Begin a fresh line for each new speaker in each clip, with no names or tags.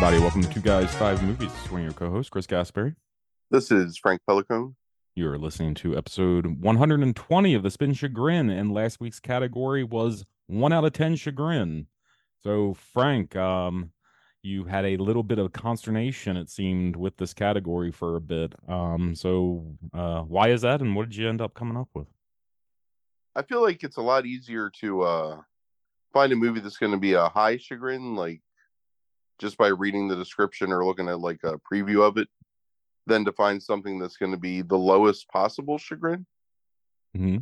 everybody. Welcome to Two Guys, Five Movies. One of your co-hosts, Chris Gaspari.
This is Frank Pelicone.
You're listening to episode 120 of The Spin Chagrin, and last week's category was 1 out of 10 chagrin. So, Frank, you had a little bit of consternation, it seemed, with this category for a bit. Why is that, and what did you end up coming up with?
I feel like it's a lot easier to find a movie that's going to be a high chagrin, like just by reading the description or looking at like a preview of it, than to find something that's going to be the lowest possible chagrin.
Mm-hmm.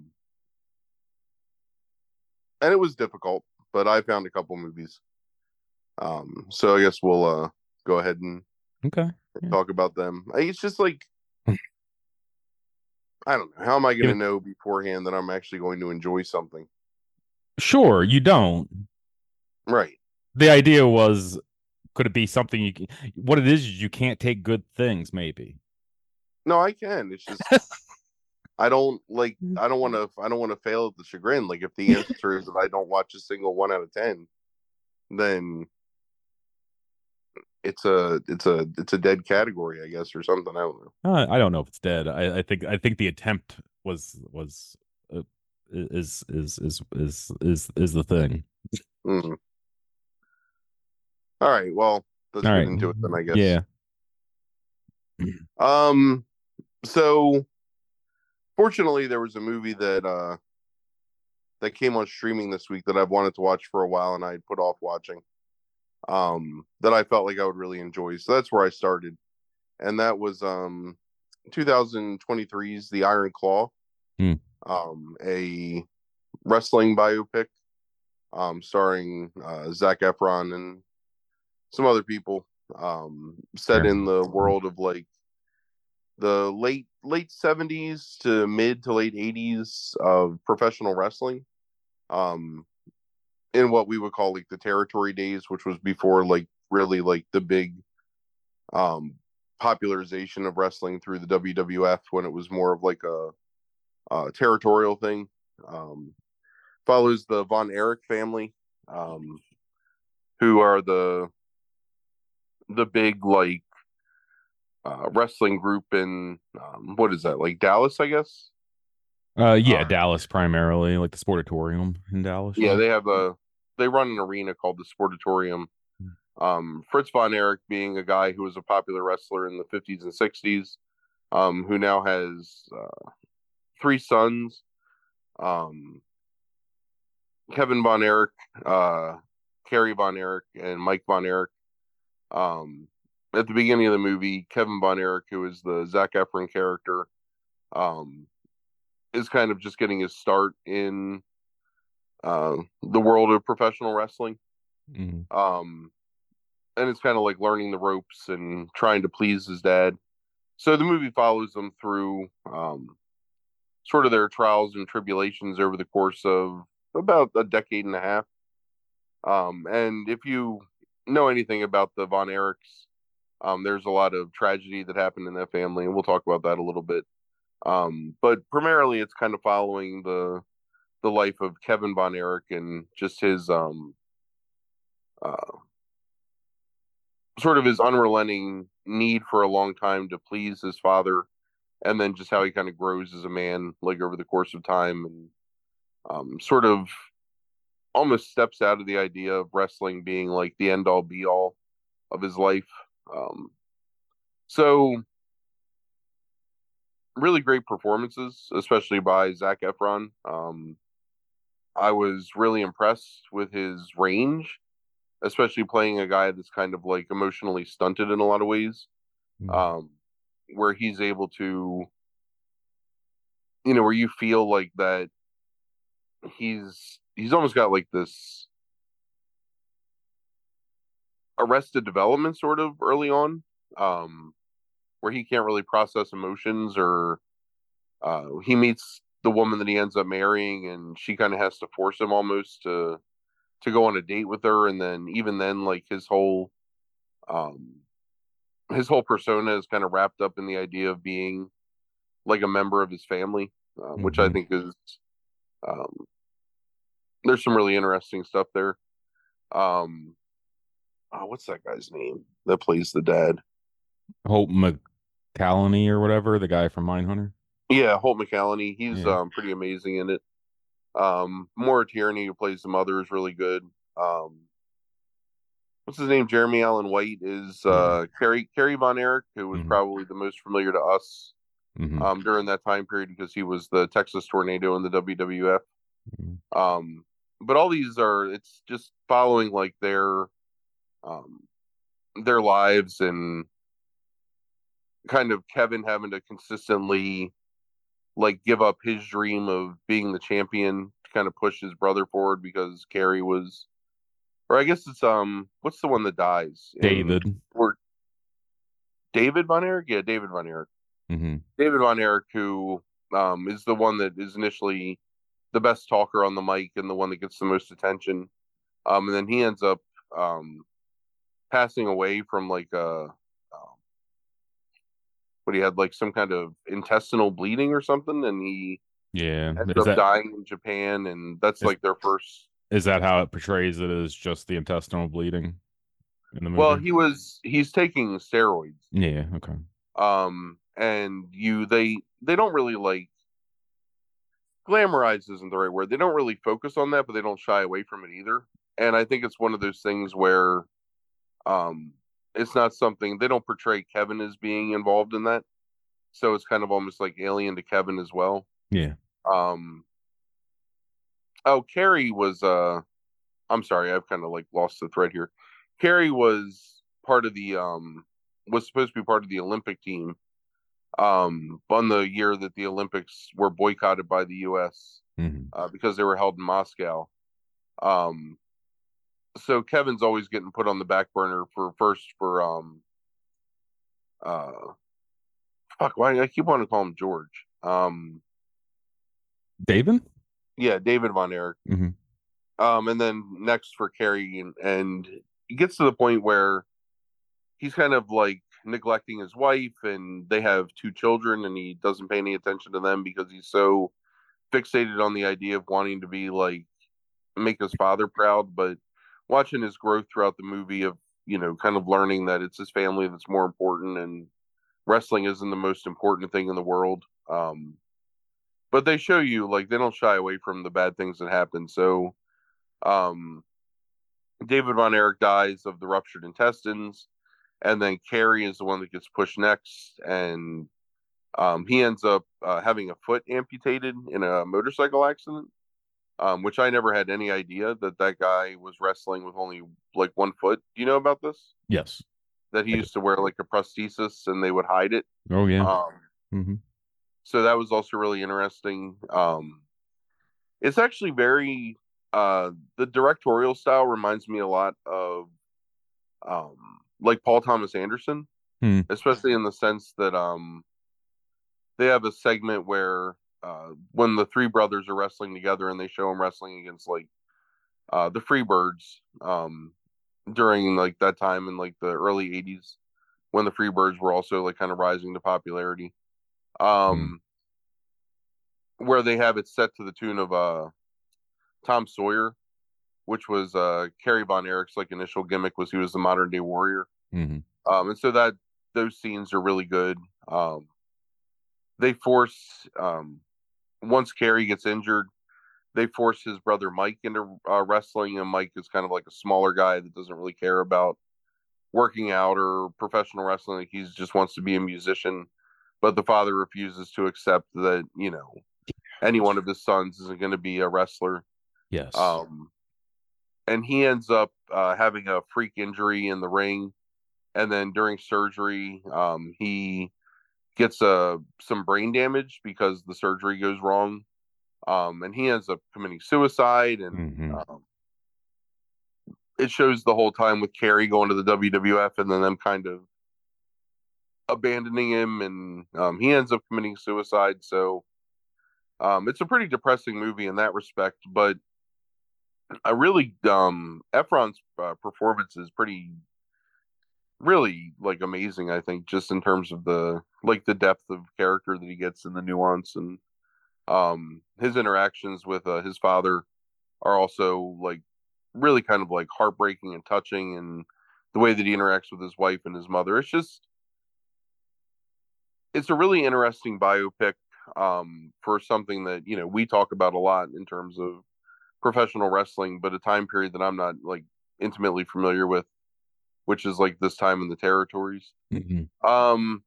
And it was difficult, but I found a couple movies. So I guess we'll go ahead and talk about them. It's just like, I don't know. How am I going to know beforehand that I'm actually going to enjoy something?
Sure, you don't.
Right.
The idea was, could it be something you can, what it is you can't take good things, maybe.
No, I can. It's just I don't want to fail at the chagrin. Like if the answer is that I don't watch a single 1 out of 10, then it's a dead category, I guess, or something. I don't know.
I don't know if it's dead. I think the attempt was is the thing.
Mm. All right, well, let's
All
get
right.
into it then, I guess.
Yeah.
So fortunately there was a movie that came on streaming this week that I've wanted to watch for a while and I'd put off watching. That I felt like I would really enjoy. So that's where I started. And that was 2023's The Iron Claw. A wrestling biopic starring Zac Efron and some other people, set in the world of like the late 70s to mid to late 80s of professional wrestling, in what we would call like the territory days, which was before like really like the big popularization of wrestling through the WWF, when it was more of like a territorial thing. Follows the Von Erich family, who are the big like wrestling group in what is that, like Dallas, I guess.
Dallas primarily, like the Sportatorium in Dallas.
Yeah, they run an arena called the Sportatorium. Fritz Von Erich being a guy who was a popular wrestler in the 50s and 60s, who now has 3 sons. Kevin Von Erich, Kerry Von Erich, and Mike Von Erich. At the beginning of the movie, Kevin Von Erich, who is the Zac Efron character, is kind of just getting his start in the world of professional wrestling. And it's kind of like learning the ropes and trying to please his dad. So the movie follows them through sort of their trials and tribulations over the course of about a decade and a half. And if you know anything about the Von Erichs, there's a lot of tragedy that happened in that family, and we'll talk about that a little bit. But primarily, it's kind of following the life of Kevin Von Erich and just his sort of his unrelenting need for a long time to please his father, and then just how he kind of grows as a man, like over the course of time, and sort of almost steps out of the idea of wrestling being like the end all be all of his life. So really great performances, especially by Zac Efron. I was really impressed with his range, especially playing a guy that's kind of like emotionally stunted in a lot of ways, where he's able to, where you feel like that he's almost got like this arrested development sort of early on, where he can't really process emotions, or he meets the woman that he ends up marrying, and she kind of has to force him almost to go on a date with her, and then even then, like his whole persona is kind of wrapped up in the idea of being like a member of his family, which I think is there's some really interesting stuff there. what's that guy's name that plays the dad?
Hope McCallany or whatever, the guy from Mindhunter.
Yeah, Holt McCallany. He's
Yeah.
pretty amazing in it. Maura Tierney, who plays the mother, is really good. Um, what's his name? Jeremy Allen White is
Yeah.
Kerry Von Erich, who was
Hmm.
probably the most familiar to us
Hmm.
during that time period because he was the Texas Tornado in the WWF.
Hmm.
Um, but all these are it's just following like um, their lives and kind of Kevin having to consistently like give up his dream of being the champion to kind of push his brother forward because Kerry was, or I guess it's what's the one that dies in
David.
or David Von Erich? Yeah, David Von Erich.
Hmm.
David Von Erich, who is the one that is initially the best talker on the mic and the one that gets the most attention. And then he ends up um, passing away from like what he had like some kind of intestinal bleeding or something, and he
Yeah.
ends up dying in Japan, and that's
Is
like their first.
is that how it portrays it as just the intestinal bleeding in the
Well,
movie?
he's taking steroids,
Yeah. Okay.
and they don't really like glamorize isn't the right word. They don't really focus on that, but they don't shy away from it either. And I think it's one of those things where um, it's not something they don't portray Kevin as being involved in that, so it's kind of almost like alien to Kevin as well.
Yeah.
Um, oh, Carrie was I'm sorry, I've kind of like lost the thread here. Carrie was part of the was supposed to be part of the Olympic team on the year that the Olympics were boycotted by the US
Hmm.
because they were held in Moscow. Um so Kevin's always getting put on the back burner for first for uh fuck, why I keep wanting to call him George.
David.
Yeah, David Von Erich.
Hmm.
And then next for Carrie and he gets to the point where he's kind of like neglecting his wife and they have two children and he doesn't pay any attention to them because he's so fixated on the idea of wanting to be like make his father proud, but watching his growth throughout the movie of kind of learning that it's his family that's more important and wrestling isn't the most important thing in the world. But they show you like they don't shy away from the bad things that happen. So um, David Von Erich dies of the ruptured intestines, and then Carrie is the one that gets pushed next, and he ends up having a foot amputated in a motorcycle accident, which I never had any idea that that guy was wrestling with only like one foot. Do you know about this?
Yes.
That he
I do.
used to wear like a prosthesis and they would hide it.
Oh yeah.
Um,
Hmm.
so that was also really interesting. It's actually very the directorial style reminds me a lot of like Paul Thomas Anderson,
Hmm.
especially in the sense that they have a segment where when the three brothers are wrestling together and they show them wrestling against like the Freebirds during like that time in like the early 80s when the Freebirds were also like kind of rising to popularity.
Hmm.
Um, where they have it set to the tune of Tom Sawyer, which was Kerry Von Erich's like initial gimmick was he was the modern day warrior.
Hmm.
And so that those scenes are really good. They force once Kerry gets injured, they force his brother Mike into wrestling, and Mike is kind of like a smaller guy that doesn't really care about working out or professional wrestling. Like he just wants to be a musician, but the father refuses to accept that any one of his sons isn't going to be a wrestler.
Yes.
Um, and he ends up having a freak injury in the ring, and then during surgery, he gets some brain damage because the surgery goes wrong, and he ends up committing suicide. And
Hmm.
it shows the whole time with Kerry going to the WWF and then them kind of abandoning him, and he ends up committing suicide. So it's a pretty depressing movie in that respect. But I really Efron's performance is pretty really like amazing. I think just in terms of the depth of character that he gets and the nuance and his interactions with his father are also like really kind of like heartbreaking and touching and the way that he interacts with his wife and his mother. It's a really interesting biopic for something that we talk about a lot in terms of professional wrestling, but a time period that I'm not like intimately familiar with, which is like this time in the territories.
Hmm.
Um,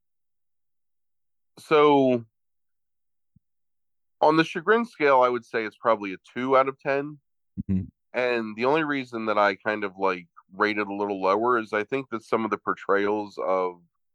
so on the chagrin scale, I would say it's probably a 2 out of 10.
Hmm.
And the only reason that I kind of like rate it a little lower is I think that some of the portrayals of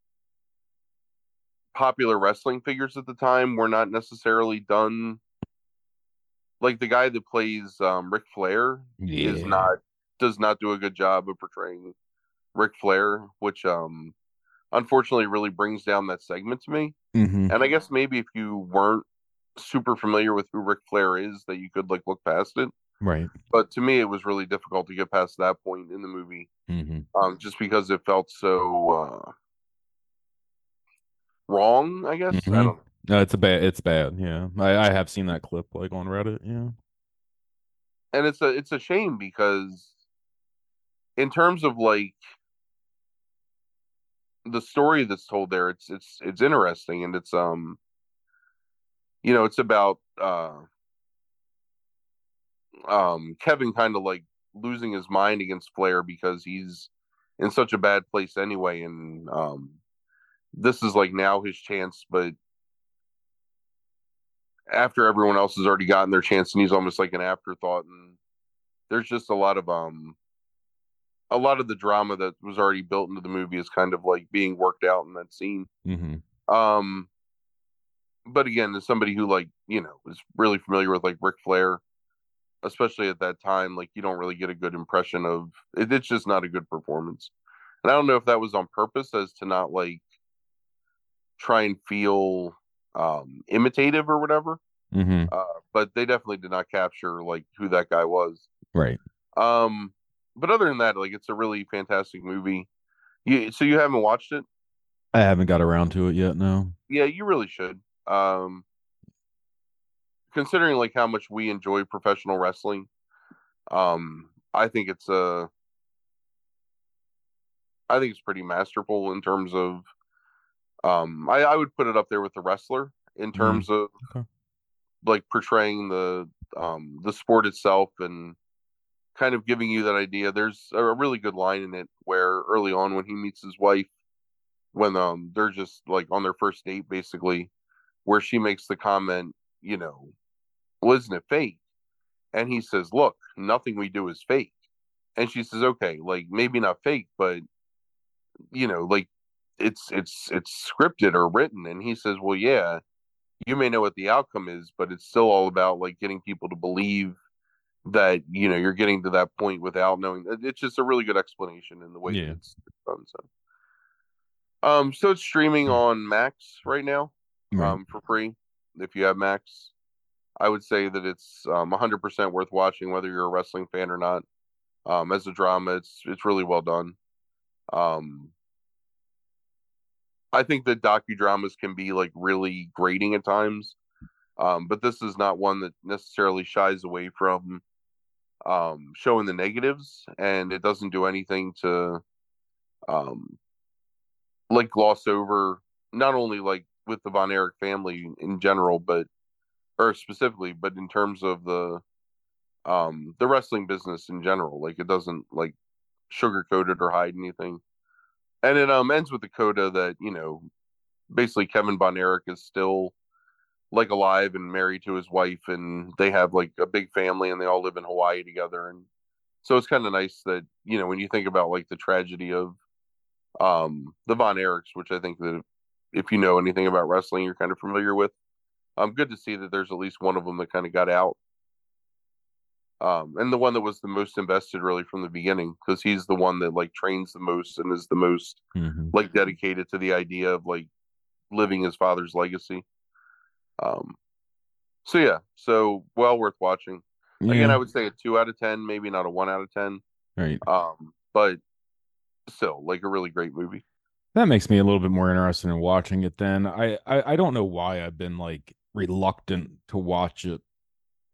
popular wrestling figures at the time were not necessarily done. Like the guy that plays Ric Flair is
Yeah.
not does not do a good job of portraying Ric Flair, which unfortunately really brings down that segment to me.
Hmm.
And I guess maybe if you weren't super familiar with who Ric Flair is, that you could like look past it.
Right.
But to me, it was really difficult to get past that point in the movie,
Hmm.
just because it felt so wrong. I guess I
Hmm.
don't know.
No, it's bad. Yeah. I have seen that clip like on Reddit. Yeah.
And it's a shame because in terms of like the story that's told there, it's interesting, and it's about Kevin kind of like losing his mind against Flair because he's in such a bad place anyway, and this is like now his chance, but after everyone else has already gotten their chance, and he's almost like an afterthought, and there's just a lot of the drama that was already built into the movie is kind of like being worked out in that scene.
Hmm.
Um, but again, as somebody who like is really familiar with like Ric Flair, especially at that time, like you don't really get a good impression of it. It's just not a good performance. And I don't know if that was on purpose as to not like try and feel imitative or whatever.
Hmm.
Uh, but they definitely did not capture like who that guy was.
Right.
Um, but other than that, like it's a really fantastic movie. So you haven't watched it?
I haven't got around to it yet. No.
Yeah, you really should. Considering like how much we enjoy professional wrestling, I think it's pretty masterful in terms of I would put it up there with The Wrestler in
Mm.
terms of
Okay.
like portraying the sport itself and kind of giving you that idea. There's a really good line in it where early on when he meets his wife, when they're just like on their first date basically, where she makes the comment, well, isn't it fake? And he says, look, nothing we do is fake. And she says, okay, like maybe not fake, but like it's scripted or written. And he says, well, yeah, you may know what the outcome is, but it's still all about like getting people to believe that you're getting to that point without knowing. It's just a really good explanation in the way that
Yeah.
it's done. So it's streaming on Max right now,
Right.
for free. If you have Max, I would say that it's 100% worth watching, whether you're a wrestling fan or not. As a drama, it's really well done. Um, I think that docudramas can be like really grating at times, but this is not one that necessarily shies away from showing the negatives, and it doesn't do anything to um, like gloss over not only like with the Von Erich family in general, but or specifically, but in terms of the wrestling business in general. Like it doesn't like sugarcoat it or hide anything. And it ends with the coda that basically Kevin Von Erich is still like alive and married to his wife, and they have like a big family, and they all live in Hawaii together. And so it's kind of nice that when you think about like the tragedy of the Von Erichs, which I think that if you know anything about wrestling, you're kind of familiar with. Good to see that there's at least one of them that kind of got out. And the one that was the most invested really from the beginning, because he's the one that like trains the most and is the most
Hmm.
like dedicated to the idea of like living his father's legacy. Um, so yeah, so well worth watching. Again, I
Yeah.
would say a 2 out of 10, maybe not a 1 out of 10.
Right.
But still like a really great movie.
That makes me a little bit more interested in watching it then. I don't know why I've been like reluctant to watch it,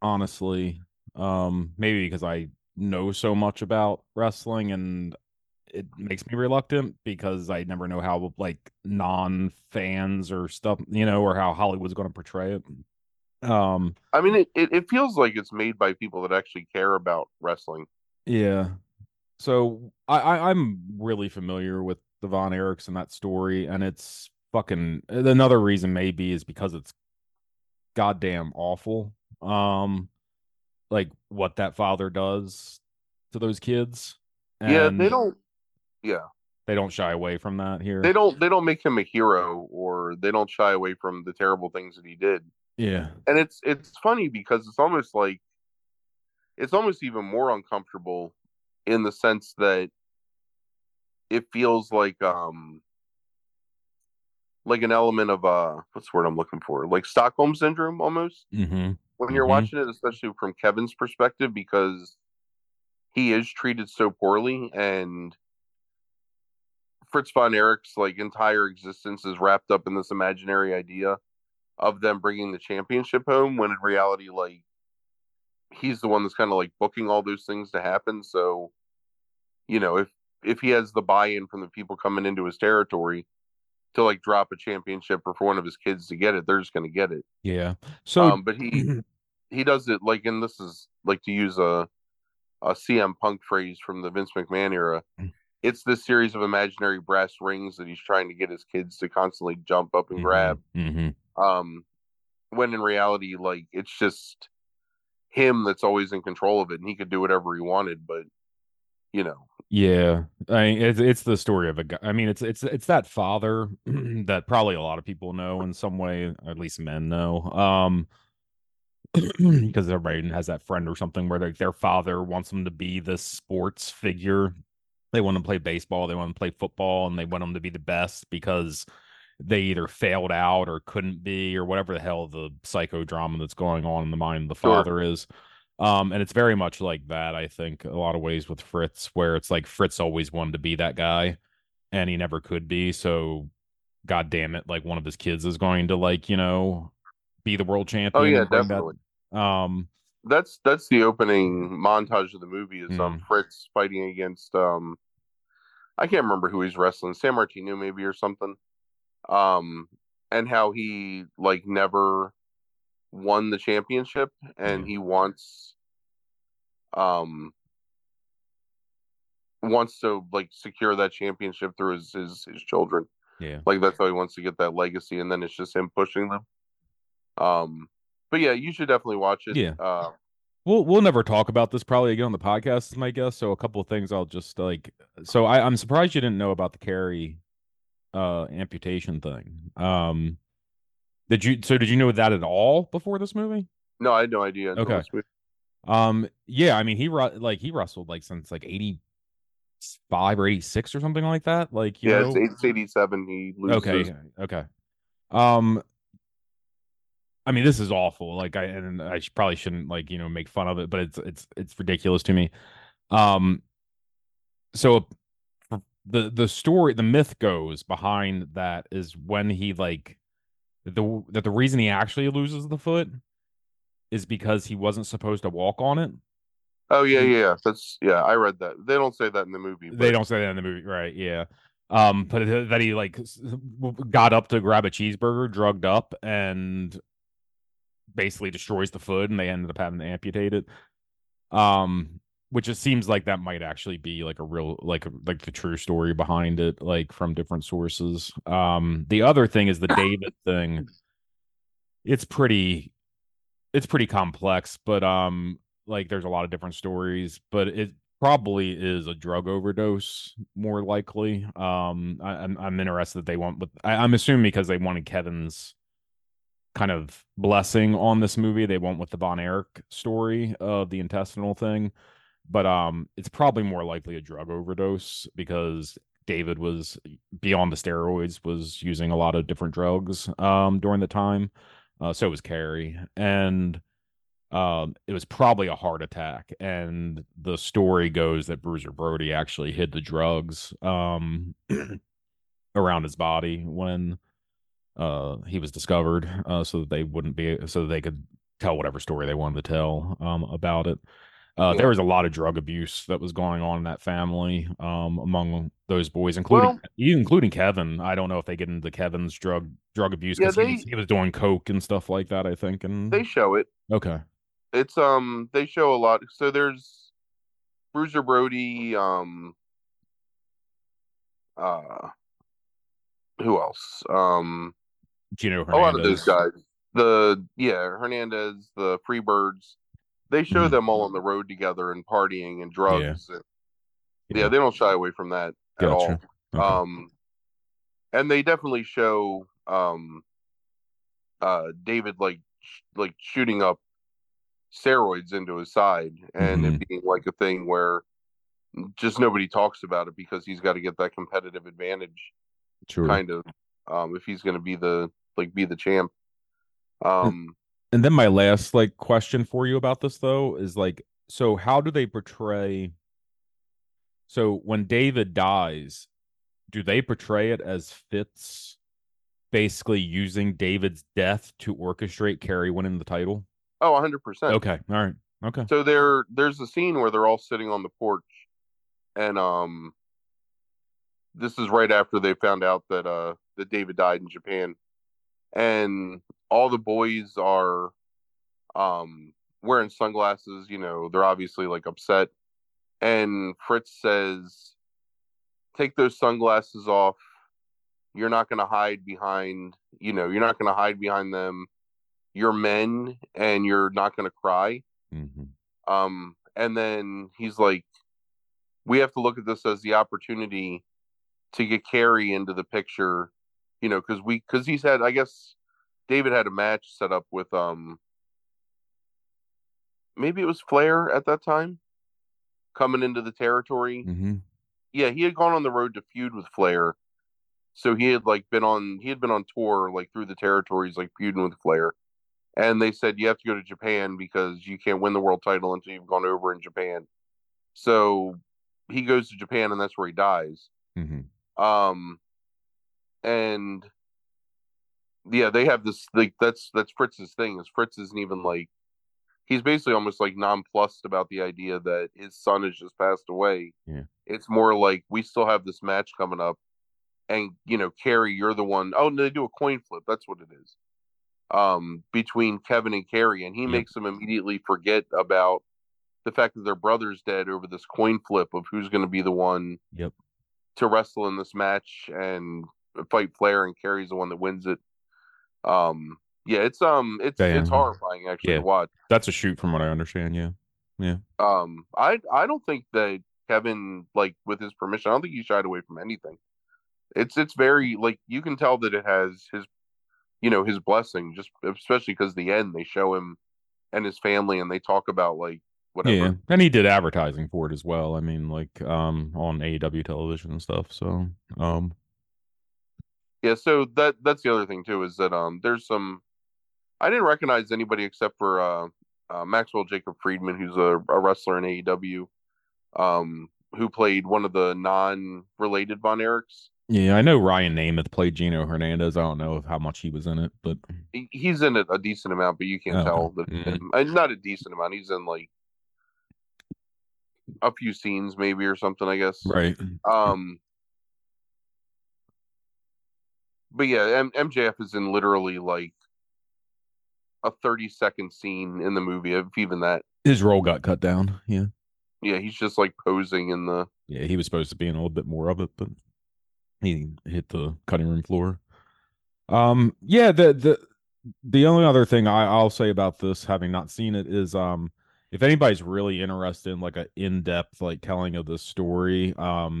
honestly. Maybe because I know so much about wrestling and it makes me reluctant because I never know how like non-fans or stuff, or how Hollywood's going to portray it. Um,
I mean, it feels like it's made by people that actually care about wrestling.
yeah. So I'm really familiar with the Von Erichs and that story, and it's fucking another reason maybe is because it's goddamn awful. Like what that father does to those kids,
Yeah, they
and
don't. Yeah,
they don't shy away from that
they
here.
don't. They don't make him a hero, or they don't shy away from the terrible things that he did.
Yeah.
And it's funny because it's almost even more uncomfortable in the sense that it feels like an element of what's the word I'm looking for? Like Stockholm syndrome almost
Mm-hmm.
when you're
Mm-hmm.
watching it, especially from Kevin's perspective, because he is treated so poorly, and Fritz von Erich's like entire existence is wrapped up in this imaginary idea of them bringing the championship home, when in reality, like he's the one that's kind of like booking all those things to happen. So, if he has the buy-in from the people coming into his territory to like drop a championship or for one of his kids to get it, they're just going to get it.
Yeah. So
But he does it like, and this is like, to use a CM Punk phrase from the Vince McMahon era. It's this series of imaginary brass rings that he's trying to get his kids to constantly jump up and
mm-hmm.
grab.
Mm-hmm.
Um, when in reality, like it's just him that's always in control of it, and he could do whatever he wanted. But you know,
Yeah, I mean, it's the story of a guy. I mean, it's that father that probably a lot of people know in some way, or at least men know. Because everybody has that friend or something where their father wants them to be this sports figure. They want to play baseball, they want to play football, and they want them to be the best because they either failed out or couldn't be, or whatever the hell the psychodrama that's going on in the mind of the
sure.
father is. And it's very much like that, I think, a lot of ways with Fritz, where it's like Fritz always wanted to be that guy and he never could be. So, god damn it, like one of his kids is going to like, be the world
Oh
champion
yeah,
and bring that.
definitely.
Um,
That's the opening montage of the movie is
mm,
Fritz fighting against I can't remember who he's wrestling, San Martino maybe or something. Um, and how he like never won the championship,
yeah,
and he um wants to like secure that championship through his children.
yeah,
Like that's how he wants to get that legacy, and then it's just him pushing them. Um, but yeah, you should definitely watch it.
yeah. We'll never talk about this probably again on the podcast, is my guess. So a couple of things I'll just like. So I'm surprised you didn't know about the Carrie amputation thing. Did you know that at all before this movie?
No, I had no idea until
Okay.
this movie.
Yeah, I mean he wrestled like since like 85 or 86 or something like that. Like,
Yeah, it's 87. He loses.
okay, okay. Um I mean this is awful. Like I probably shouldn't like, make fun of it, but it's ridiculous to me. Um so the story, the myth goes behind that is when he like the reason he actually loses the foot is because he wasn't supposed to walk on it.
Oh yeah, yeah, yeah. That's yeah. I read that. They don't say that in the movie,
They
but
don't say that in the movie, right? Yeah. But that he like got up to grab a cheeseburger, drugged up, and basically destroys the foot, and they ended up having to amputate it. Which it seems like that might actually be like a real like the true story behind it, like from different sources. The other thing is the David thing. It's pretty it's pretty complex, but like there's a lot of different stories, but it probably is a drug overdose more likely. I'm interested that they want, but I'm assuming because they wanted Kevin's kind of blessing on this movie, they went with the Von Erich story of the intestinal thing, but it's probably more likely a drug overdose because David was beyond the steroids, was using a lot of different drugs during the time. So was Carrie, and it was probably a heart attack. And the story goes that Bruiser Brody actually hid the drugs around his body when he was discovered, so that they wouldn't be so that they could tell whatever story they wanted to tell about it. There
Yeah.
was a lot of drug abuse that was going on in that family, among those boys,
Well,
including Kevin. I don't know if they get into Kevin's drug abuse
yeah,
because he was doing coke and stuff like that, I think.
they
And
show it.
okay,
It's they show a lot. So there's Bruiser Brody, uh who else?
Gino
A lot of those
Hernandez.
guys. The Hernandez, the Freebirds, they show
Mhm.
them all on the road together and partying and
Yeah,
drugs. And, yeah,
yeah,
they don't shy away from that at
gotcha.
all.
Okay.
And they definitely show David like shooting up steroids into his side and it
Hmm.
being like a thing where just nobody talks about it because he's got to get that competitive advantage
Sure.
kind of if he's going to be the champ.
And,
Um
and then my last like question for you about this though is like, so how do they portray? So when David dies, do they portray it as Fitz basically using David's death to orchestrate Kerry winning the title?
oh, 100%.
Okay. All right. Okay.
So there's a scene where they're all sitting on the porch and this is right after they found out that David died in Japan and all the boys are wearing sunglasses, they're obviously like upset and Fritz says take those sunglasses off. You're not going to hide behind, you're not going to hide behind them. You're men and you're not going to cry.
Hmm.
And then he's like, we have to look at this as the opportunity to get Kerry into the picture, because he's had, I guess, David had a match set up with, maybe it was Flair at that time coming into the territory.
Hmm.
Yeah, he had gone on the road to feud with Flair. So he had been on tour like through the territories, like feuding with Flair. And they said you have to go to Japan because you can't win the world title until you've gone over in Japan. So he goes to Japan and that's where he dies.
Hmm.
Um, and yeah, they have this like that's Fritz's thing. Is Fritz isn't even like he's basically almost like nonplussed about the idea that his son has just passed away.
Yeah.
It's more like we still have this match coming up, and Kerry, you're the one. Oh, no, they do a coin flip. That's what it is. Between Kevin and Kerry, and he
Yep.
makes them immediately forget about the fact that their brother's dead over this coin flip of who's going to be the one
Yep.
to wrestle in this match and fight Flair, and Kerry's the one that wins it. Yeah, it's
Damn.
horrifying actually to
Yeah.
watch.
That's a shoot from what I understand. Yeah. Yeah.
I don't think that Kevin, like with his permission, I don't think he shied away from anything. It's very like you can tell that it has his blessing, just especially because the end they show him and his family and they talk about like
Yeah.
whatever.
And he did advertising for it as well. I mean, like on AEW television and stuff. So um
Yeah, so that's the other thing too is that there's some I didn't recognize anybody except for Maxwell Jacob Friedman, who's a wrestler in AEW, who played one of the non-related Von Erichs.
yeah, I know Ryan Namath played Gino Hernandez. I don't know how much he was in it, but
He's in it a decent amount, but you can't
oh, okay.
tell that
Mhm.
not a decent amount. He's in like a few scenes maybe or something, I guess.
Right.
Um, but yeah, MJF is in literally like a 30-second scene in the movie, if even that.
His role got cut down. Yeah.
Yeah, he's just like posing in the.
Yeah, he was supposed to be in a little bit more of it, but he hit the cutting room floor. Yeah, the only other thing I'll say about this, having not seen it, is if anybody's really interested in like a in-depth like telling of the story,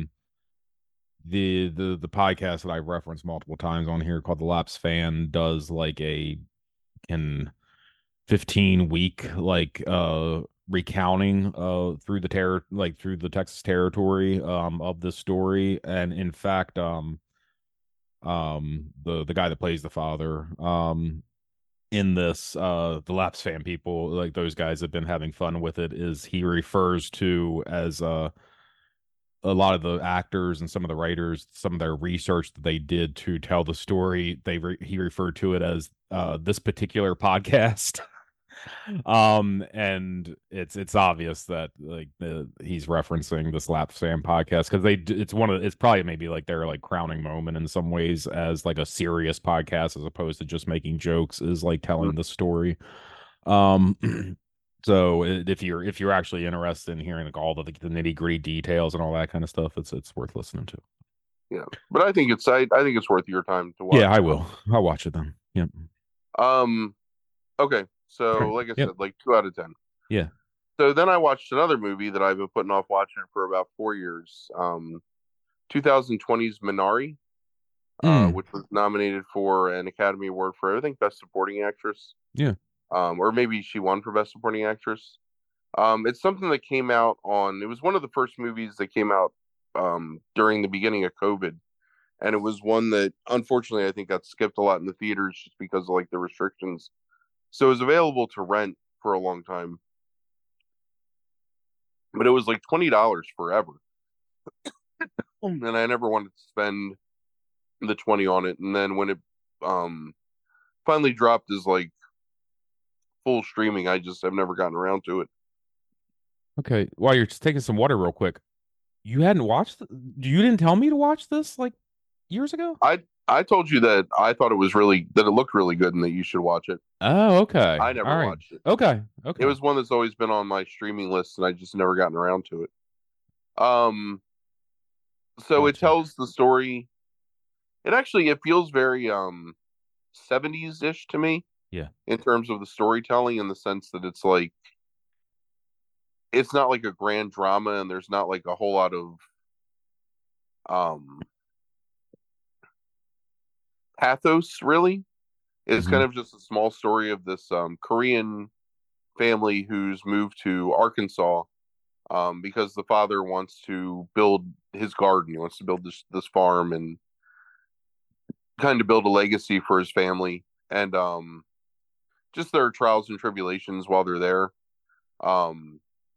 the podcast that I've referenced multiple times on here called The Laps Fan does like a can 15-week like recounting through the through the Texas territory of this story. And in fact the guy that plays the father in this the Laps Fan people, like those guys have been having fun with it, is he refers to as a lot of the actors and some of the writers, some of their research that they did to tell the story, he referred to it as this particular podcast. And it's obvious that like he's referencing the Slap Sam podcast because it's probably maybe like their like crowning moment in some ways as like a serious podcast as opposed to just making jokes is like telling the story. Um, so if you're actually interested in hearing like all the nitty gritty details and all that kind of stuff, it's worth listening to.
Yeah, but I think it's worth your time to
Yeah,
watch.
I will. I'll watch it then. Yep.
Um, okay,
All
so
right.
like I
Yep.
said, like 2 out of 10.
Yeah.
So then I watched another movie that I've been putting off watching for about 4 years. 2020's Minari,
Mm.
which was nominated for an Academy Award for I think Best Supporting Actress.
Yeah.
Or maybe she won for Best Supporting Actress. It's something that came out on. It was one of the first movies that came out during the beginning of COVID, and it was one that unfortunately I think got skipped a lot in the theaters just because of like the restrictions. So it was available to rent for a long time, but it was like $20 forever, and I never wanted to spend the 20 on it. And then when it um finally dropped as like full streaming, I just have never gotten around to it.
Okay. While you're just taking some water real quick, you hadn't watched you didn't tell me to watch this like years ago?
I told you that I thought it looked really good and that you should watch it.
Oh, okay.
I never
All right.
watched it.
Okay.
It
Okay.
was one that's always been on my streaming list and I just never gotten around to it. Um so it
Gotcha.
tells the story. It feels very 70s-ish to me
Yeah.
in terms of the storytelling, in the sense that it's not like a grand drama and there's not like a whole lot of um pathos really. It's
Hmm.
kind of just a small story of this Korean family who's moved to Arkansas because the father wants to build his garden. He wants to build this farm and kind of build a legacy for his family. And just their trials and tribulations while they're there. Um,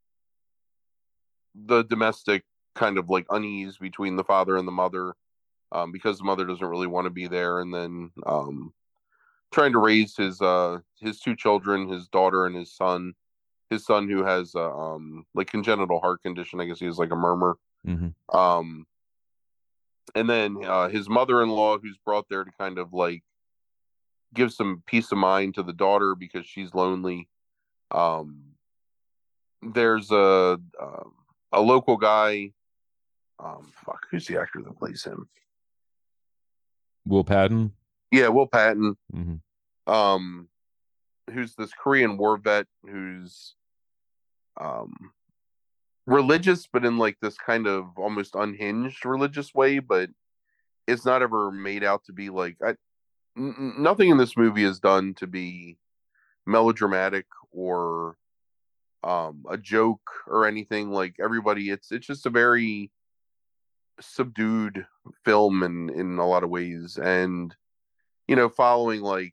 the domestic kind of like unease between the father and the mother, because the mother doesn't really want to be there, and then trying to raise his two children, his daughter and his son. His son who has like congenital heart condition. I guess he has like a murmur.
Hmm.
Um, and then his mother-in-law, who's brought there to kind of like give some peace of mind to the daughter because she's lonely. Um, there's a local guy. Fuck, who's the actor that plays him?
Will Patton.
Yeah, Will Patton.
Hmm.
Um, who's this Korean war vet who's um religious, but in like this kind of almost unhinged religious way. But it's not ever made out to be like nothing in this movie is done to be melodramatic or a joke or anything. Like everybody, it's just a very subdued film in a lot of ways. And following like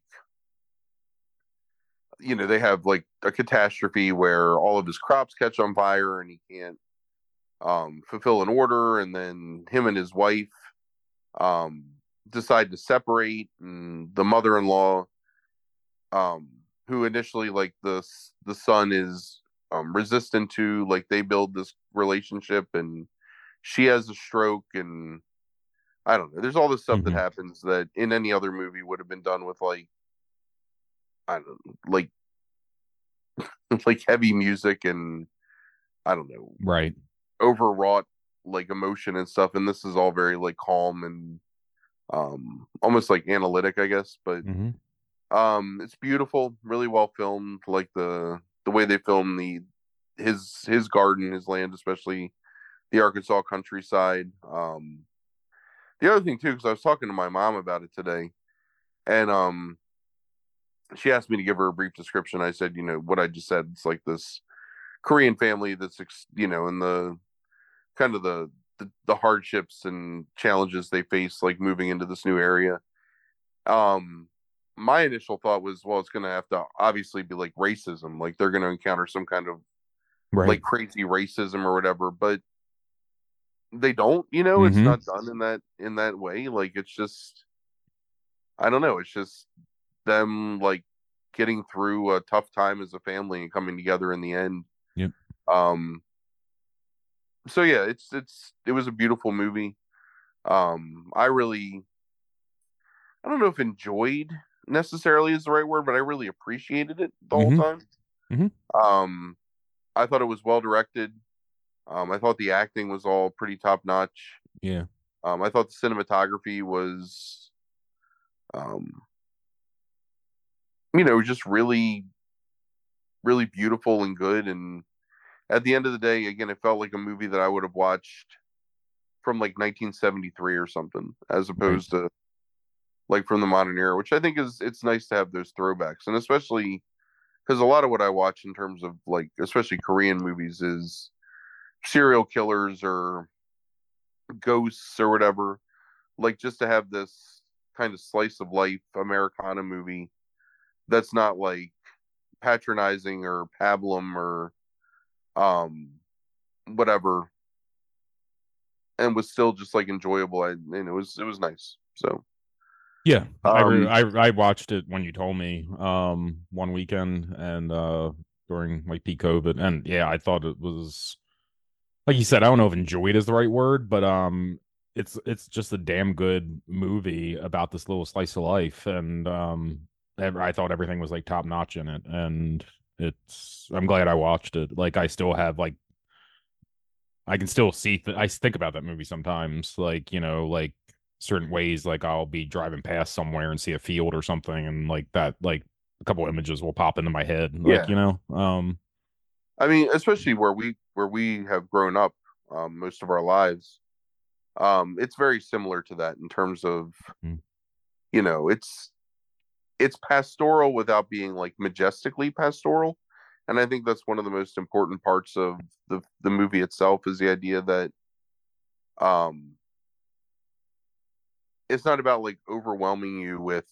they have like a catastrophe where all of his crops catch on fire and he can't fulfill an order, and then him and his wife um decide to separate, and the mother-in-law, um who initially like the son is resistant to, like, they build this relationship, and she has a stroke, and I don't know, there's all this stuff that
Hmm.
happens that in any other movie would have been done with like, I don't know, like like heavy music and I don't know,
Right.
overwrought like emotion and stuff, and this is all very like calm and almost like analytic, I guess. But
Hmm.
it's beautiful, really well filmed, like the way they film his garden, his land, especially the Arkansas countryside. The other thing too, because I was talking to my mom about it today, and she asked me to give her a brief description. I said, what I just said. It's like this Korean family that's in the kind of the hardships and challenges they face, like moving into this new area. Um, my initial thought was, well, it's going to have to obviously be like racism, like they're going to encounter some kind of
Right.
like crazy racism or whatever, but they don't. It's
Hmm.
not done in that way. Like it's just, I don't know, it's just them like getting through a tough time as a family and coming together in the end.
Yep.
Um, so yeah, it was a beautiful movie. I don't know if enjoyed necessarily is the right word, but I really appreciated it the whole
Mm-hmm.
time.
Mm-hmm.
Um, I thought it was well directed. I thought the acting was all pretty top notch.
Yeah.
I thought the cinematography was, um, just really, really beautiful and good. And at the end of the day, again, it felt like a movie that I would have watched from like 1973 or something, as
Right.
opposed to like from the modern era, which I think it's nice to have those throwbacks, and especially because a lot of what I watch in terms of like especially Korean movies is serial killers or ghosts or whatever. Like just to have this kind of slice of life Americana movie that's not like patronizing or pablum or um whatever, and was still just like enjoyable. And it was nice. So
Yeah,
um
I watched it when you told me one weekend and during like peak COVID, and yeah, I thought it was like you said, I don't know if enjoyed is the right word, but it's just a damn good movie about this little slice of life, and I thought everything was like top notch in it, and I'm glad I watched it. Like I still have like I can still see I think about that movie sometimes, like like certain ways, like I'll be driving past somewhere and see a field or something, and like that, like a couple images will pop into my head, like
yeah, I mean, especially where we have grown up most of our lives, it's very similar to that in terms of
mm,
it's pastoral without being like majestically pastoral. And I think that's one of the most important parts of the movie itself is the idea that um it's not about like overwhelming you with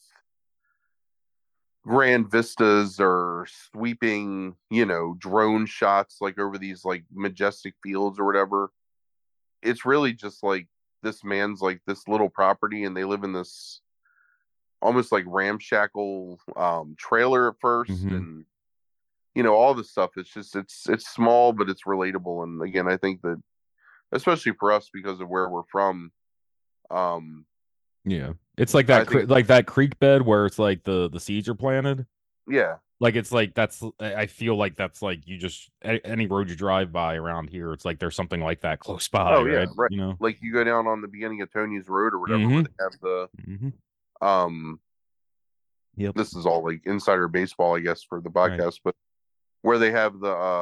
grand vistas or sweeping, drone shots like over these like majestic fields or whatever. It's really just like this man's like this little property and they live in this almost like ramshackle trailer at first,
hmm
and all this stuff. It's just it's small but it's relatable. And again, I think that especially for us because of where we're from, um
yeah, it's like
I think
like that creek bed where it's like the seeds are planted.
yeah.
Like it's like that's I feel like that's like you just any road you drive by around here, it's like there's something like that close by,
Oh yeah,
right?
right. Like you go down on the beginning of Tony's Road or whatever where
Mm-hmm.
they have the
Mm-hmm.
um
Yep.
this is all like insider baseball I guess for the
Right.
podcast, but where they have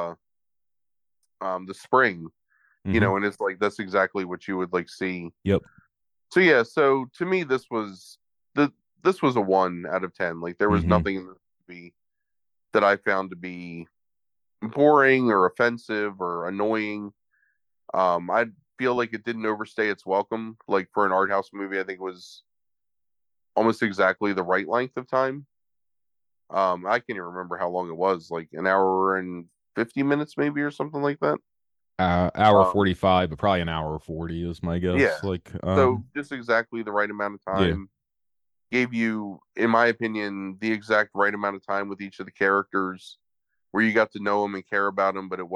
the spring,
Mm-hmm.
and it's like that's exactly what you would like see.
Yep.
So yeah, so to me the this was a 1 out of 10. Like there was
Mm-hmm.
nothing in the movie that I found to be boring or offensive or annoying. I feel like it didn't overstay its welcome. Like for an art house movie, I think it was almost exactly the right length of time. I can't even remember how long it was, like an hour and 50 minutes maybe or something like that.
Hour
Um,
45, but probably an hour 40 is my
yeah.
guess. Like,
So just exactly the right amount of
yeah.
time. Gave you, in my opinion, the exact right amount of time with each of the characters where you got to know them and care about them, but it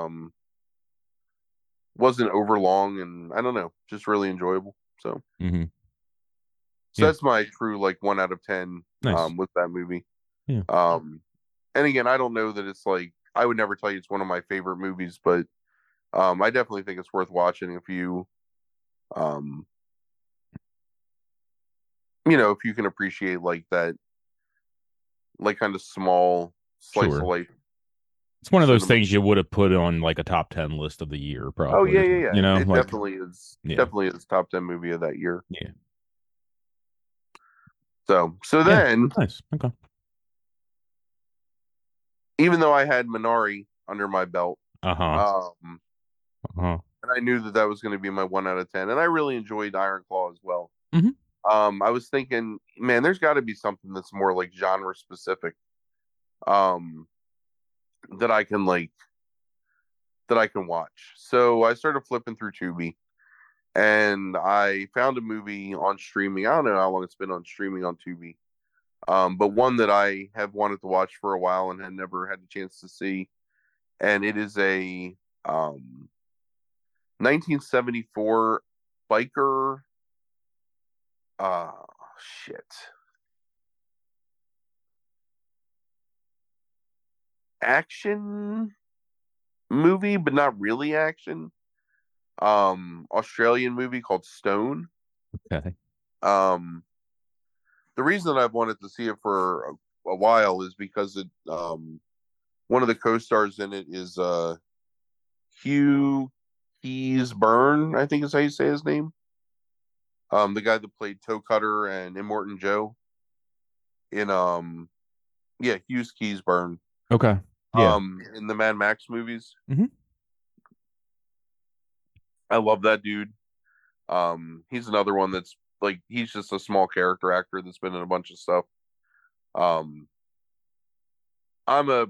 wasn't over long, and I don't know, just really enjoyable. So
Mm-hmm.
so
Yeah.
that's my true like 1 out of 10
Nice.
with that movie.
Yeah.
Um and again, I don't know that it's like I would never tell you it's one of my favorite movies, but I definitely think it's worth watching if you um if you can appreciate like that like kind of small slice of
Sure.
life
It's one of those
cinema.
things you would have put on like a top 10 list of the year,
Oh yeah,
probably.
yeah, yeah. It
Like, yeah.
definitely is top 10 movie of that year.
Yeah.
So
Yeah.
then,
Nice. Okay.
even though I had Minari under my belt,
Uh-huh.
um,
Uh-huh.
and I knew that that was going to be my 1 out of 10, and I really enjoyed Iron Claw as well.
Mm-hmm.
I was thinking, man, there's got to be something that's more like genre specific, um, that I can like that I can watch. So I started flipping through Tubi, and I found a movie on streaming. I don't know how long it's been on streaming on Tubi. but one that I have wanted to watch for a while and had never had a chance to see. And it is a 1974 biker. Uh, shit. Action movie, but not really action. Australian movie called Stone.
Okay.
Um, the reason I've wanted to see it for a while is because one of the co-stars in it is Hugh Keys Byrne, I think is how you say his name. The guy that played Toe Cutter and Immortan Joe in yeah, Hughes Keys Byrne.
Okay. Yeah.
In the Mad Max movies.
Hmm.
I love that dude. He's another one that's like he's just a small character actor that's been in a bunch of stuff. Um, I'm a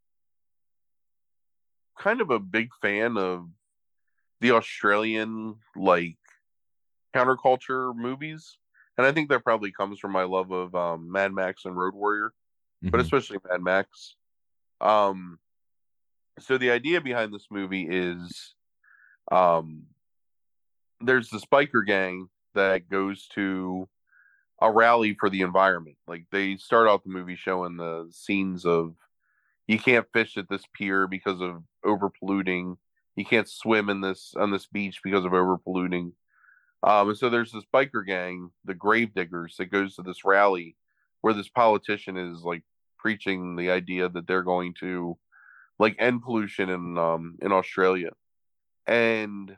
kind of a big fan of the Australian like counterculture movies, and I think that probably comes from my love of Mad Max and Road Warrior, but
Hmm.
especially Mad Max. Um, so the idea behind this movie is um, there's this biker gang that goes to a rally for the environment. Like they start out the movie showing the scenes of you can't fish at this pier because of over polluting. You can't swim in this on this beach because of over polluting. And so there's this biker gang, the Grave Diggers, that goes to this rally where this politician is like preaching the idea that they're going to like end pollution in Australia. And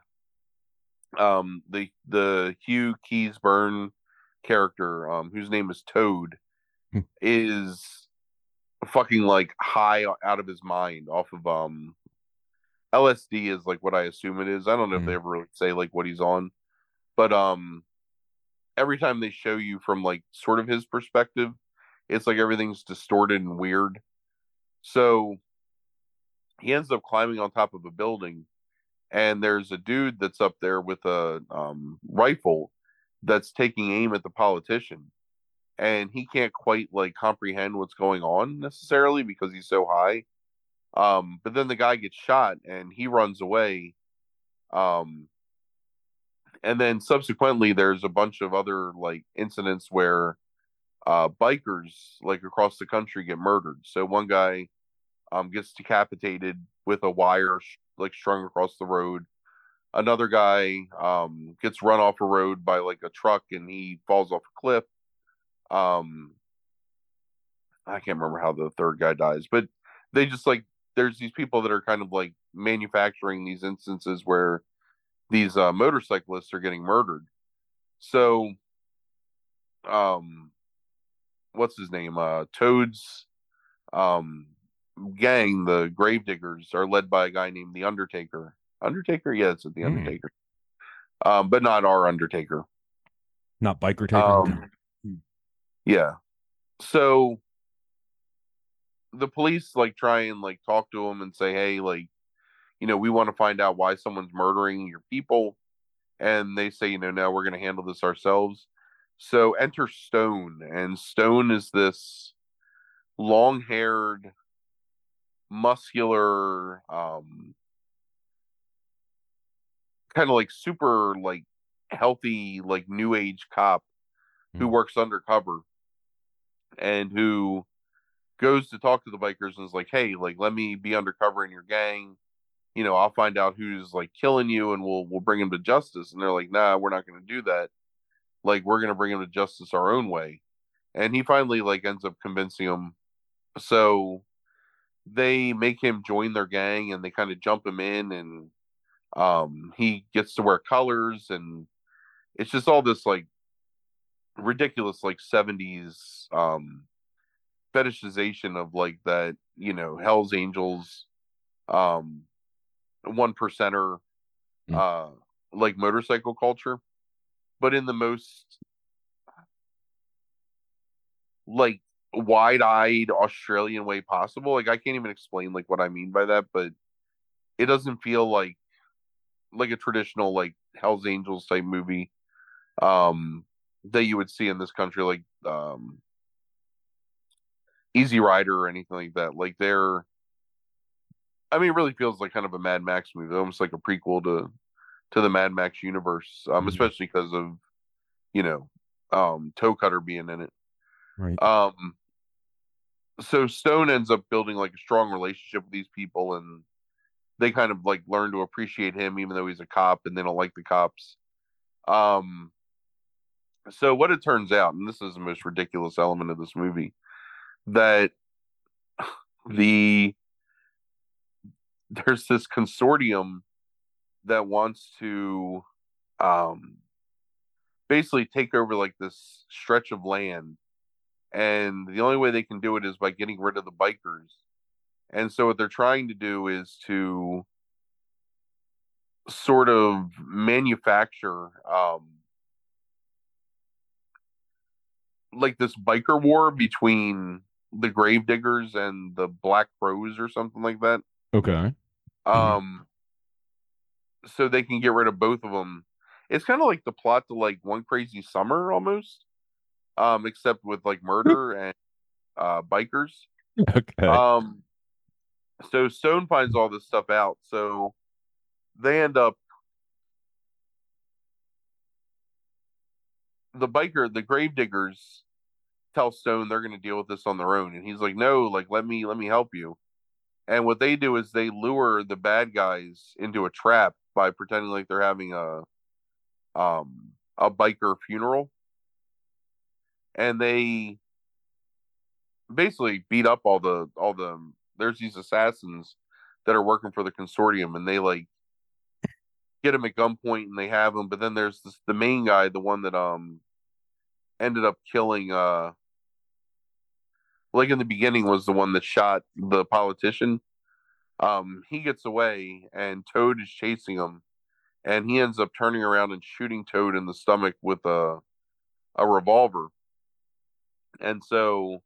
the Hugh Keys Byrne character, whose name is Toad, is fucking like high out of his mind off of LSD is like what I assume it is. I don't know if they ever really say like what he's on, but every time they show you from like sort of his perspective, it's like everything's distorted and weird. So he ends up climbing on top of a building, and there's a dude that's up there with a rifle that's taking aim at the politician, and he can't quite like comprehend what's going on necessarily because he's so high. But then the guy gets shot and he runs away. Um, and then subsequently, there's a bunch of other like incidents where bikers like across the country get murdered. So one guy gets decapitated with a wire like strung across the road. Another guy gets run off a road by like a truck and he falls off a cliff. Um, I can't remember how the third guy dies, but they just like there's these people that are kind of like manufacturing these instances where these motorcyclists are getting murdered. So, um, what's his name? Toad's um, gang, the Gravediggers, are led by a guy named the Undertaker. Undertaker, yeah, it's the
Mm.
Undertaker, but not our Undertaker.
Not biker taker. Okay.
Um, yeah. So the police like try and like talk to him and say, hey, like we want to find out why someone's murdering your people. And they say, no, we're going to handle this ourselves. So enter Stone. And Stone is this long haired, muscular, kind of like super, like healthy, like new age cop who
Mm.
works undercover and who goes to talk to the bikers and is like, hey, like, let me be undercover in your gang. I'll find out who's like killing you and we'll bring him to justice. And they're like, nah, we're not going to do that. Like, we're going to bring him to justice our own way. And he finally like ends up convincing him. So they make him join their gang and they kind of jump him in and he gets to wear colors and it's just all this like ridiculous like 70s fetishization of like that, Hell's Angels um one percenter
Mm.
uh like motorcycle culture, but in the most like wide-eyed Australian way possible. Like I can't even explain like what I mean by that, but it doesn't feel like a traditional like Hell's Angels type movie that you would see in this country. Like Easy Rider or anything like that. Like they're, I mean, it really feels like kind of a Mad Max movie, almost like a prequel to the Mad Max universe,
Mhm.
especially because of you know, Toe Cutter being in it.
Right.
Um, so Stone ends up building like a strong relationship with these people, and they kind of like learn to appreciate him, even though he's a cop, and they don't like the cops. Um, so what it turns out, and this is the most ridiculous element of this movie, that the there's this consortium that wants to um basically take over like this stretch of land, and the only way they can do it is by getting rid of the bikers. And so what they're trying to do is to sort of manufacture like this biker war between the Gravediggers and the Black Crows or something like that.
Okay. Mhm.
Um, so they can get rid of both of them. It's kind of like the plot to like One Crazy Summer almost, except with like murder and bikers.
Okay.
Um, so Stone finds all this stuff out. So they end up the Gravediggers tell Stone they're going to deal with this on their own, and he's like, "No, like let me help you." And what they do is they lure the bad guys into a trap by pretending like they're having a biker funeral, and they basically beat up all the there's these assassins that are working for the consortium, and they like get him at gunpoint and they have him. But then there's the main guy, the one that ended up killing like in the beginning was the one that shot the politician. He gets away and Toad is chasing him, and he ends up turning around and shooting Toad in the stomach with a revolver. And so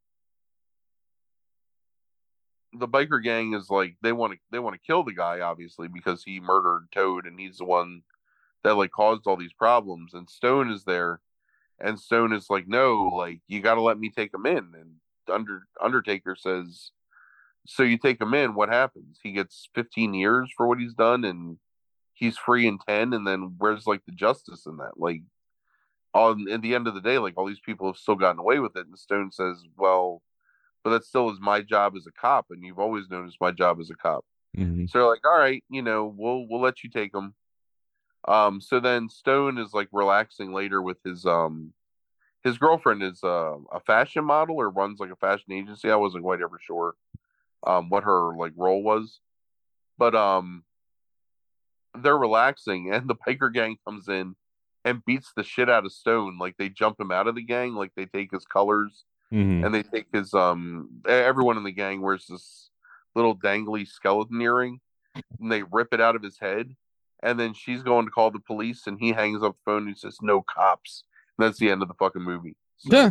the biker gang is like they want to kill the guy obviously because he murdered Toad and he's the one that like caused all these problems. And Stone is there, and Stone is like, no, like you got to let me take him in. And Undertaker says, so you take him in, what happens? He gets 15 years for what he's done, and he's free in 10. And then where's like the justice in that? Like on at the end of the day, like all these people have still gotten away with it. And Stone says, well, but that still is my job as a cop, and you've always known it's my job as a cop.
Mhm.
So they're like, all right, we'll let you take him. So then Stone is like relaxing later with his girlfriend is a fashion model or runs like a fashion agency. I wasn't quite ever sure what her like role was, but they're relaxing, and the biker gang comes in and beats the shit out of Stone. Like they jump him out of the gang, like they take his colors
Mhm.
and they take his everyone in the gang wears this little dangly skeleton earring, and they rip it out of his head. And then she's going to call the police, and he hangs up the phone and says, "No cops." And that's the end of the fucking movie.
Yeah.
So,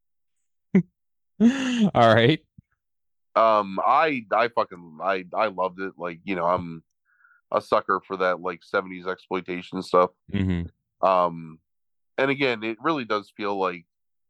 All right.
I loved it. Like I'm a sucker for that like '70s exploitation stuff.
Mhm.
Um, and again, it really does feel like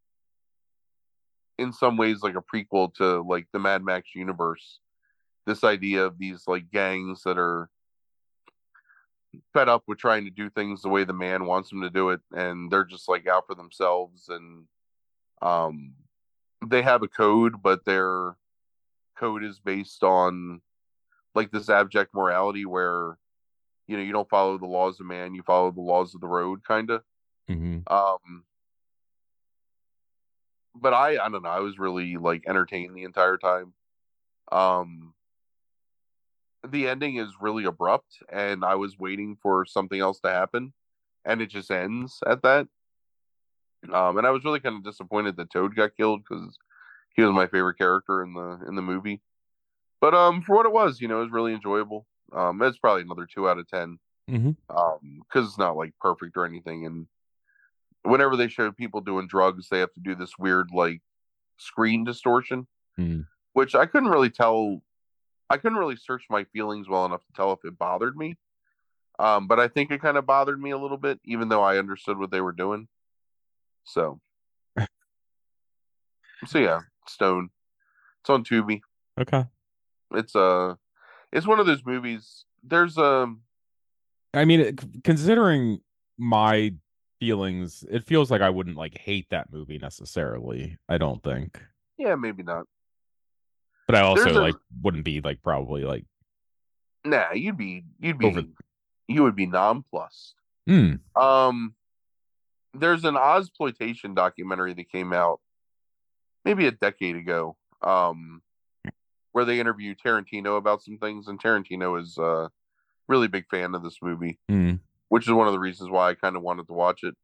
in some ways like a prequel to like the Mad Max universe. This idea of these like gangs that are fed up with trying to do things the way the man wants them to do it, and they're just like out for themselves. And um, they have a code, but their code is based on like this abject morality where you don't follow the laws of man, you follow the laws of the road, kind of.
Mhm.
Um, but I don't know, I was really like entertained the entire time. Um, the ending is really abrupt, and I was waiting for something else to happen, and it just ends at that. And I was really kind of disappointed that Toad got killed because he was my favorite character in the movie. But for what it was, it was really enjoyable. It's probably another 2 out of 10.
Mhm.
Because it's not like perfect or anything. And whenever they show people doing drugs, they have to do this weird like screen distortion,
Mhm.
which I couldn't really tell. I couldn't really search my feelings well enough to tell if it bothered me. But I think it kind of bothered me a little bit, even though I understood what they were doing. So, so yeah, Stone. It's on Tubi.
Okay.
It's it's one of those movies. There's
I mean, considering my feelings, it feels like I wouldn't like hate that movie necessarily. I don't think,
yeah, maybe not.
but I
There's
also
a
like wouldn't be like probably like
nah.
over.
You would be nonplussed.
Hmm.
Um, there's an Ozploitation documentary that came out maybe a decade ago. Where they interview Tarantino about some things, and Tarantino is really big fan of this movie,
Hmm.
which is one of the reasons why I kind of wanted to watch it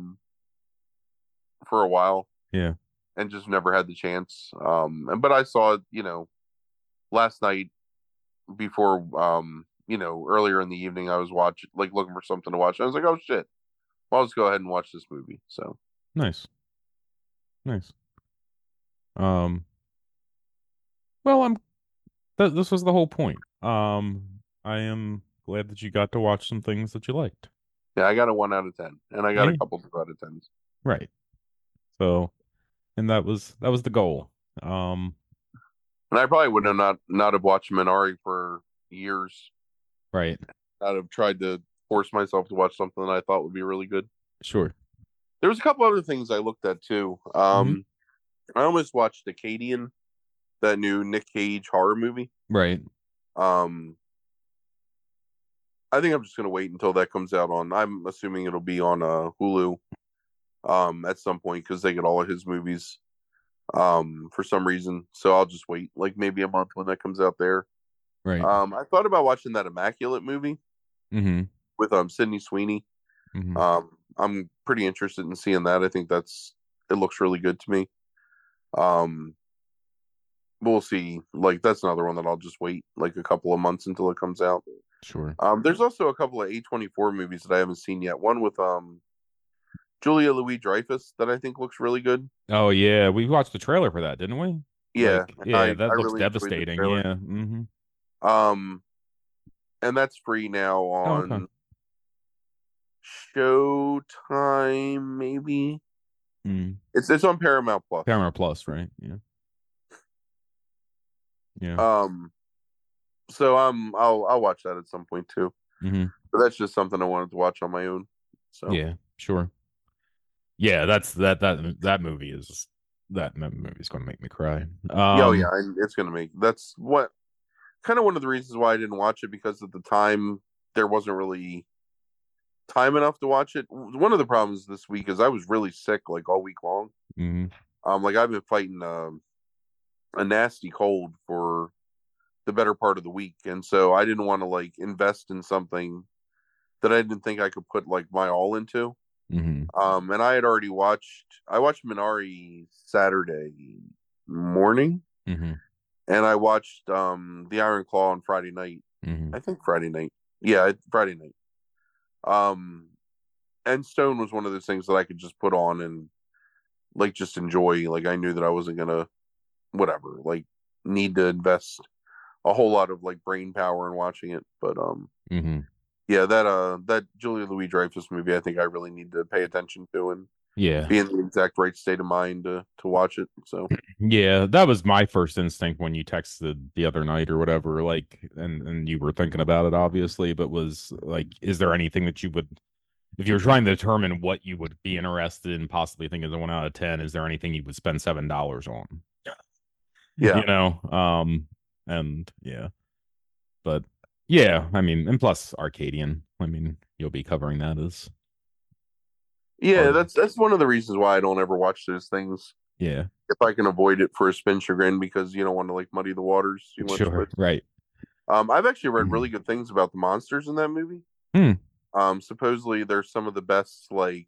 for a while
Yeah.
and just never had the chance. But I saw it, last night before, earlier in the evening. I was watching, like, looking for something to watch. I was like, oh shit, well, I'll just go ahead and watch this movie. So
Nice. Nice. Um. Well, this was the whole point. I am glad that you got to watch some things that you liked.
yeah, I got a 1 out of 10, and I got a
Yeah.
couple 2 out of 10s.
Right. So, and that was the goal. Um.
And I probably would have not have watched Minari for years.
Right.
I'd have tried to force myself to watch something that I thought would be really good.
Sure.
There was a couple other things I looked at too.
Hmm.
I almost watched Acadian, that new Nick Cage horror movie.
Right.
Um, I think I'm just gonna wait until that comes out on. I'm assuming it'll be on Hulu at some point because they get all of his movies for some reason. So I'll just wait like maybe a month when that comes out there.
Right.
I thought about watching that Immaculate movie
Mm-hmm.
with Sydney Sweeney.
Mm-hmm.
I'm pretty interested in seeing that. I think it looks really good to me. Um, we'll see. Like that's another one that I'll just wait like a couple of months until it comes out.
Sure.
There's also a couple of A24 movies that I haven't seen yet. One with Julia Louis Dreyfus that I think looks really good.
Oh yeah, we watched the trailer for that, didn't we?
Yeah,
Like,
and
yeah,
I
that looks
really enjoyed the
devastating.
trailer.
Yeah. Mm-hmm.
Um, and that's free now
Oh, okay.
on Showtime. Maybe
Mm.
it's on Paramount Plus.
Paramount Plus, right? Yeah. Yeah.
Um, so I'll watch that at some point too.
Mm-hmm.
But that's just something I wanted to watch on my own. So
Yeah. Sure. Yeah, that's that movie is that movie's going to make me cry.
yeah, oh yeah, it's gonna make that's what kind of one of the reasons why I didn't watch it because at the time there wasn't really time enough to watch it. One of the problems this week is I was really sick like all week long.
Mm-hmm.
Like I've been fighting a nasty cold for the better part of the week, and so I didn't want to like invest in something that I didn't think I could put like my all into.
Mm-hmm.
And I watched Minari Saturday morning,
Mm-hmm.
and I watched The Iron Claw on Friday night.
Mm-hmm.
I think Friday night. Yeah, Friday night. Um, and Stone was one of those things that I could just put on and like just enjoy. Like I knew that I wasn't gonna whatever like need to invest a whole lot of like brain power in watching it. But
Mm-hmm.
yeah, that Julia Louis Dreyfus movie, I think I really need to pay attention to and
Yeah.
be in the exact right state of mind to watch it. So
Yeah, that was my first instinct when you texted the other night or whatever, like, and you were thinking about it, obviously, but was like, is there anything that you would, if you were trying to determine what you would be interested in, possibly think is a 1 out of 10, is there anything you would spend $7 on?
yeah,
You know, and yeah, but yeah, I mean, and plus Arcadian, I mean, you'll be covering that as
yeah,
part of,
that's one of the reasons why I don't ever watch those things
yeah,
if I can avoid it for a spin chagrin because you don't want to like muddy the waters too much.
sure,
But
right.
I've actually read
Mm.
really good things about the monsters in that movie.
Hmm.
Supposedly they're some of the best like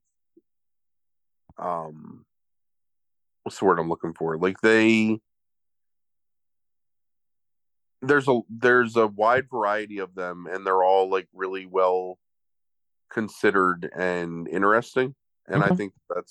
um what's the word I'm looking for? Like there's a wide variety of them and they're all like really well considered and interesting. And
Okay.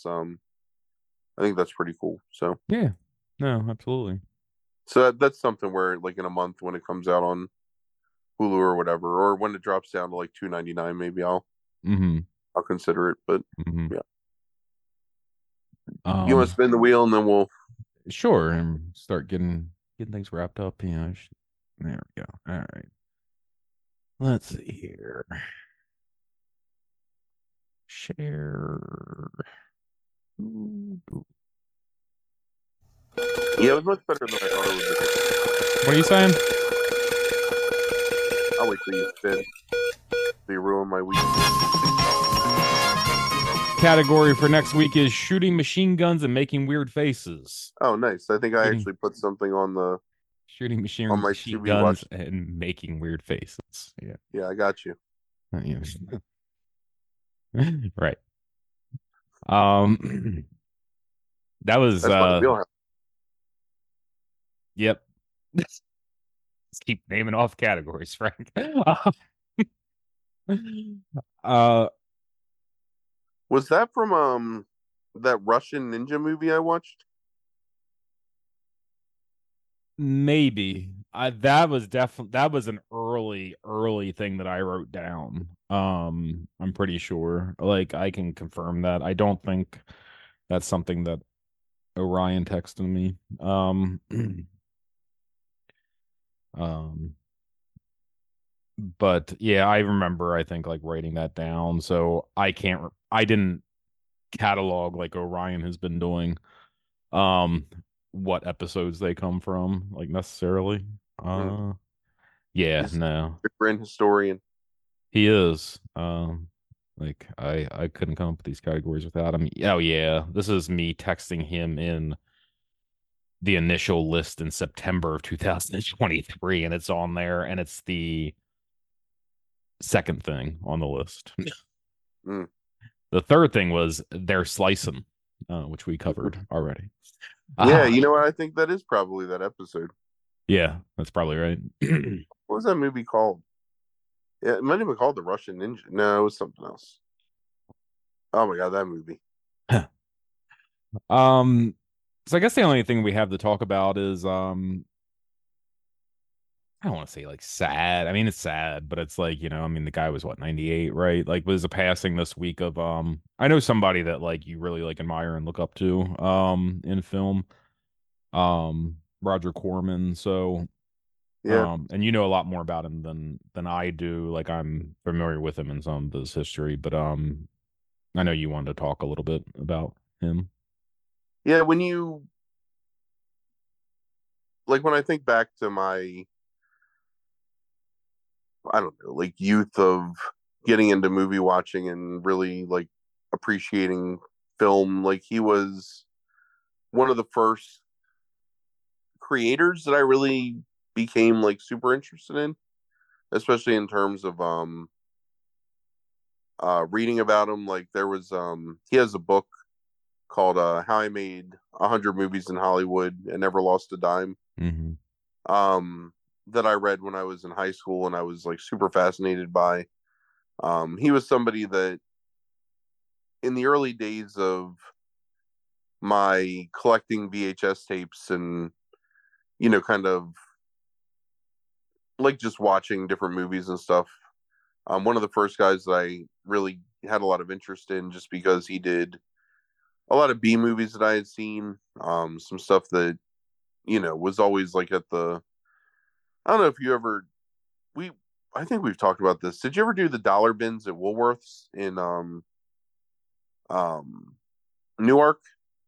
I think that's pretty cool. So
Yeah. No, absolutely.
that's something where like in a month when it comes out on Hulu or whatever, or when it drops down to like $2.99, maybe
Mm-hmm.
I'll consider it. But
Mm-hmm.
yeah, you want
Um,
to spin the wheel and then we'll
sure, and start getting getting things wrapped up. There we go. All right. Let's see here. Share. Ooh.
Yeah, it was much better than I thought it would be.
What are you saying?
I'll wait till you spin. So you ruin my week.
Category for next week is shooting machine guns and making weird faces.
Oh, nice. I think I
Shooting,
actually put something on
shooting
my
machine
to-be watch.
guns and making weird faces. Yeah.
Yeah, I got you.
Yeah. Right. Um, that was
That's my wheelhouse.
yep. Let's keep naming off categories, Frank. uh,
Was that from that Russian ninja movie I watched?
maybe. That was definitely that was an early thing that I wrote down. I'm pretty sure. Like I can confirm that. I don't think that's something that Orion texted me. Um, but yeah, I remember I think like writing that down. So I didn't catalog like Orion has been doing um what episodes they come from like necessarily.
Hmm.
Uh yeah,
He's
no.
a grand historian.
He is. Like I couldn't come up with these categories without him. Oh yeah, this is me texting him in the initial list in September of 2023 and it's on there and it's the second thing on the list.
Mm.
The third thing was they're slicing, which we covered already.
Yeah,
Ah,
you know what? I think that is probably that episode.
yeah, that's probably right.
What was that movie called? Yeah, it might have been called The Russian Ninja. No, it was something else. Oh my god, that movie.
um, so I guess the only thing we have to talk about is I don't want to say like sad. I mean, it's sad, but it's like, I mean, the guy was what, 98, right? Like was a passing this week of I know somebody that like you really like admire and look up to in film. Roger Corman. So
Yeah,
and you know a lot more about him than I do. Like I'm familiar with him in some of his history, but I know you wanted to talk a little bit about him.
yeah. When you like, when I think back to my, I don't know, like youth of getting into movie watching and really like appreciating film, like he was one of the first creators that I really became like super interested in, especially in terms of reading about him. Like there was he has a book called How I Made 100 Movies in Hollywood and Never Lost a Dime.
Hmm.
Um that I read when I was in high school and I was like super fascinated by. He was somebody that in the early days of my collecting VHS tapes and kind of like just watching different movies and stuff. One of the first guys that I really had a lot of interest in just because he did a lot of B movies that I had seen, some stuff that was always like at the. I don't know if you ever we. I think we've talked about this. Did you ever do the dollar bins at Woolworths in um Newark?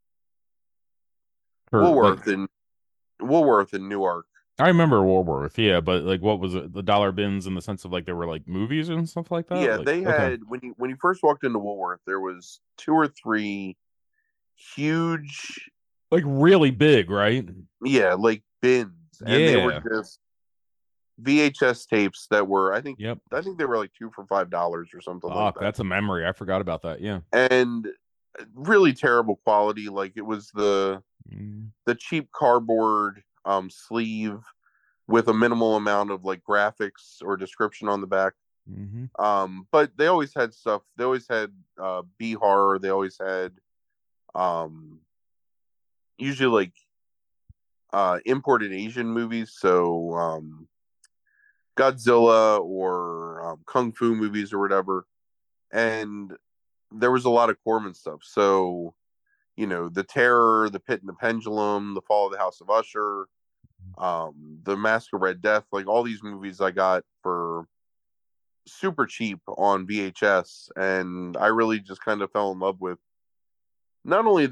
For like
Woolworth in Woolworth in Newark.
I remember Warworth, yeah, but like what was it? The dollar bins in the sense of like there were like movies and stuff like that?
Yeah,
Like
they
okay.
had when you first walked into Woolworth, there was two or three huge,
Like really big, right?
yeah, like bins, and they were
Yeah.
just VHS tapes that were
Yep.
I think they were like two for $5 or something like
Fuck,
that,
that's a memory. I forgot about that. Yeah.
and really terrible quality. Like it was
Mm-hmm.
the cheap cardboard sleeve with a minimal amount of like graphics or description on the back.
Mm-hmm.
But they always had stuff. They always had B horror. They always had um usually like imported Asian movies, so Godzilla or kung fu movies or whatever. And there was a lot of Corman stuff. So The Terror, The Pit and the Pendulum, The Fall of the House of Usher, The Mask of Red Death, like all these movies I got for super cheap on VHS, and I really just kind of fell in love with not only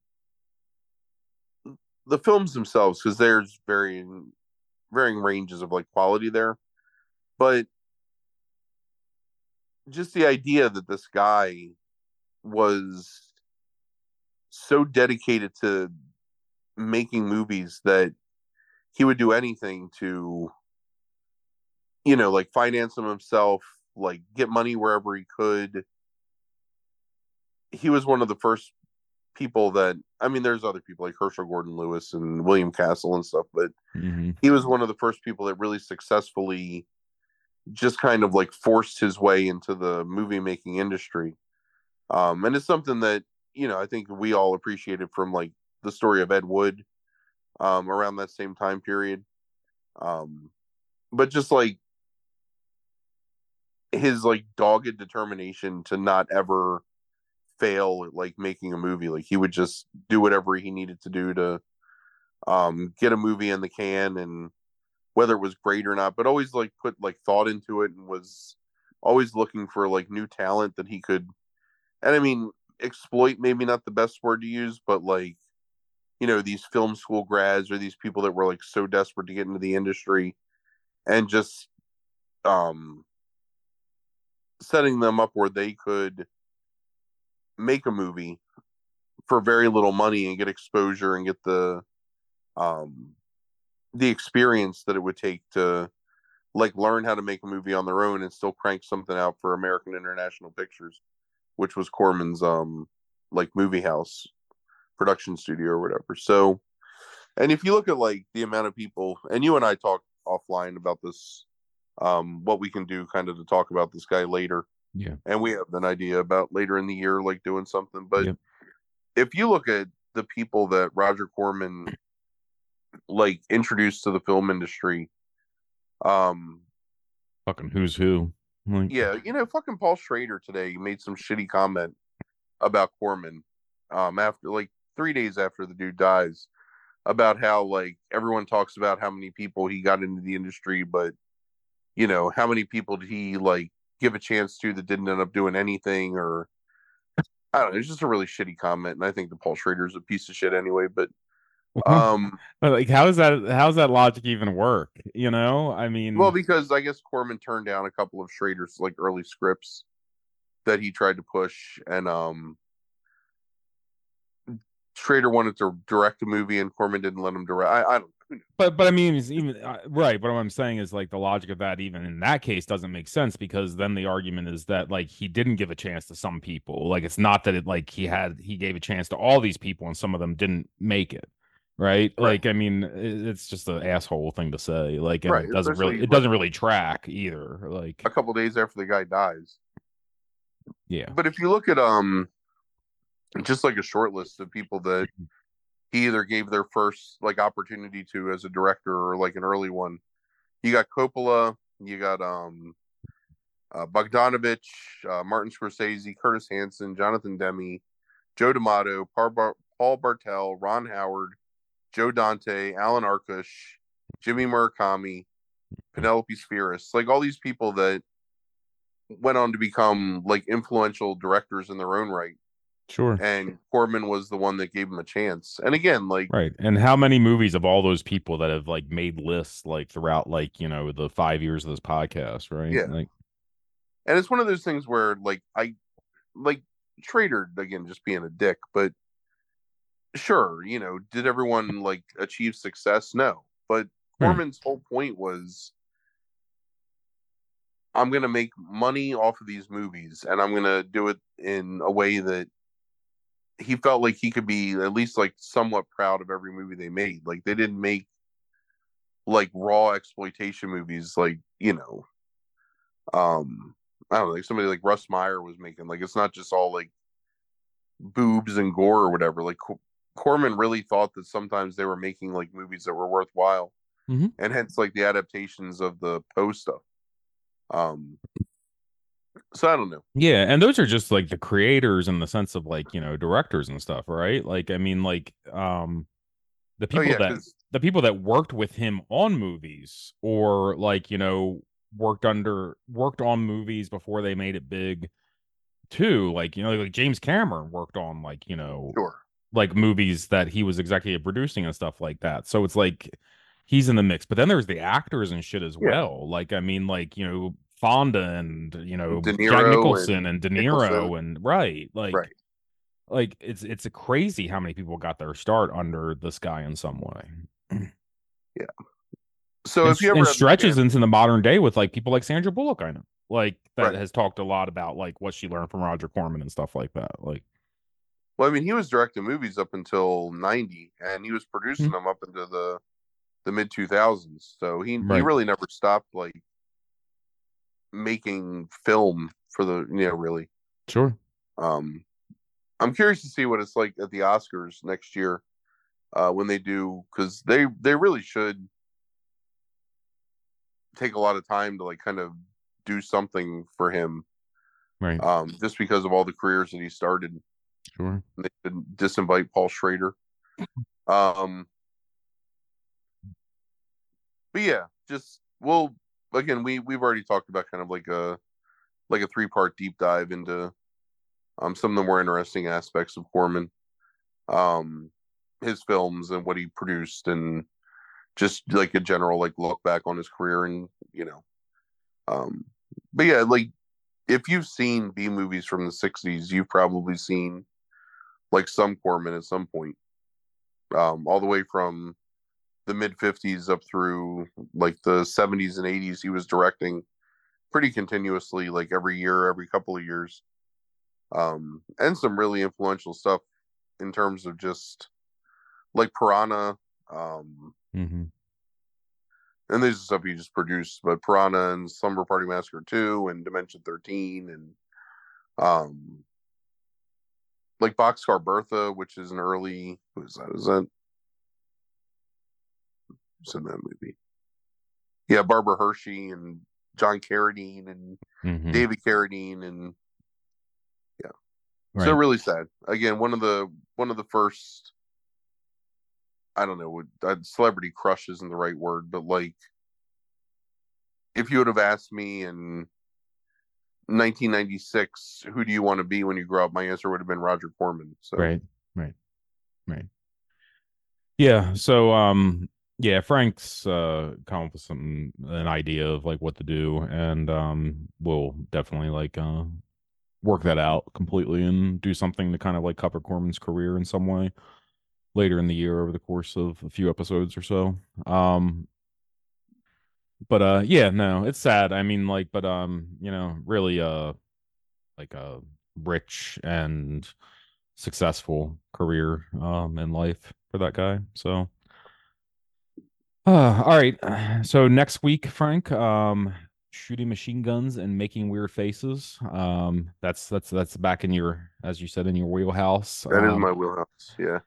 the films themselves, because there's varying ranges of like quality there, but just the idea that this guy was so dedicated to making movies that he would do anything to, like finance them himself, like get money wherever he could. He was one of the first people that, I mean, there's other people like Herschel Gordon Lewis and William Castle and stuff, but
Mm-hmm.
he was one of the first people that really successfully just kind of like forced his way into the movie making industry. And it's something that, I think we all appreciated from like the story of Ed Wood around that same time period. But just like his like dogged determination to not ever fail at like making a movie. Like he would just do whatever he needed to do to get a movie in the can, and whether it was great or not, but always like put like thought into it, and was always looking for like new talent that he could, and I mean, exploit, maybe not the best word to use, but like, these film school grads or these people that were like so desperate to get into the industry, and just um setting them up where they could make a movie for very little money and get exposure and get um the experience that it would take to like learn how to make a movie on their own and still crank something out for American International Pictures, which was Corman's like movie house production studio or whatever. So, and if you look at like the amount of people, and you and I talked offline about this, what we can do kind of to talk about this guy later,
Yeah.
and we have an idea about later in the year like doing something. But
Yep.
if you look at the people that Roger Corman like introduced to the film industry, um
Fucking who's who. Like,
yeah, fucking Paul Schrader today made some shitty comment about Corman, after like 3 days after the dude dies, about how like everyone talks about how many people he got into the industry, but how many people did he like give a chance to that didn't end up doing anything, or I don't know. It's just a really shitty comment, and I think that Paul Schrader is a piece of shit anyway. But um,
like how's that logic even work? I
well,
mean,
because I guess Corman turned down a couple of Schrader's like early scripts that he tried to push, and Schrader wanted to direct a movie, and Corman didn't let him direct. I don't know.
but I mean, it's even right. But what I'm saying is like the logic of that, even in that case, doesn't make sense because then the argument is that like he didn't give a chance to some people. Like it's not that it like he gave a chance to all these people and some of them didn't make it. Right.
Right,
Like, I mean, it's just an asshole thing to say. Like, and
right.
it doesn't really
Especially
it
like
doesn't really track either.
a
Like,
couple days after the guy dies.
yeah.
But if you look at just like a short list of people that he either gave their first like opportunity to as a director or like an early one, you got Coppola, you got Bogdanovich, Martin Scorsese, Curtis Hanson, Jonathan Demme, Joe D'Amato, Paul Bartel, Ron Howard, Joe Dante, Alan Arkush, Jimmy Murakami, Penelope Spheris, like all these people that went on to become like influential directors in their own right.
Sure.
And Corman was the one that gave him a chance. And again, like,
Right. And how many movies of all those people that have like made lists like throughout like, the 5 years of this podcast, right?
yeah.
Like,
And it's one of those things where like I like Trader again just being a dick, but sure, did everyone like achieve success? No. But
right.
Corman's whole point was I'm gonna make money off of these movies, and I'm gonna do it in a way that he felt like he could be at least like somewhat proud of every movie they made. Like they didn't make like raw exploitation movies like, I don't know, like somebody like Russ Meyer was making. Like it's not just all like boobs and gore or whatever. Like Corman really thought that sometimes they were making like movies that were worthwhile,
Hmm.
and hence like the adaptations of the Poe stuff. Um, so I don't know.
Yeah, and those are just like the creators in the sense of like, directors and stuff, right? Like, I mean, like, the
Oh
people
yeah,
that
because
the people that worked with him on movies, or like, worked on movies before they made it big too. Like, like James Cameron worked on, like,
Sure.
like movies that he was executive producing and stuff like that. So it's like he's in the mix. But then there's the actors and shit as
Yeah.
well. Like, I mean, like, Fonda and,
De
Jack
Niro
Nicholson
and
and De
Nicholson.
Niro and right. Like
Right.
it's a crazy how many people got their start under this guy in some way.
Yeah. So
And
if you ever have the
stretches
chance,
into the modern day with like people like Sandra Bullock, I know. Like that
right.
has talked a lot about like what she learned from Roger Corman and stuff like that. Like
Well, I mean, he was directing movies up until '90, and he was
hmm,
producing them up into the mid 2000s. So he
right.
really never stopped like making film for the really.
Sure.
Um, I'm curious to see what it's like at the Oscars next year when they do, because they really should take a lot of time to like kind of do something for him,
Right.
just because of all the careers that he started.
Sure.
They should disinvite Paul Schrader. Um, but yeah, just well, again, we've already talked about kind of like a 3-part deep dive into some of the more interesting aspects of Corman, um, his films and what he produced, and just like a general like look back on his career, and um, but yeah, like if you've seen B movies from the '60s, you've probably seen like some Corman at some point, all the way from the mid '50s up through like the '70s and '80s. He was directing pretty continuously, like every year, every couple of years, and some really influential stuff in terms of just like Piranha,
Hmm.
and there's stuff he just produced, but Piranha and Slumber Party Massacre 2 and Dimension 13 and um like Boxcar Bertha, which is an early who is that? Is that who's in that movie? Yeah, Barbara Hershey and John Carradine and
Hmm.
David Carradine, and yeah. So
Right.
really sad. Again, one of the first, I don't know, celebrity crush isn't the right word, but like if you would have asked me in 1996, who do you want to be when you grow up? My answer would have been Roger Corman. So
Right. Right. Right. Yeah. So yeah, Frank's come up with an idea of like what to do, and we'll definitely like work that out completely and do something to kind of like cover Corman's career in some way later in the year over the course of a few episodes or so. Um but yeah, no, it's sad. I mean, like, but really like a rich and successful career in life for that guy. So all right. So next week, Frank, shooting machine guns and making weird faces. That's back in your, as you said, in your wheelhouse.
that is my wheelhouse. Yeah.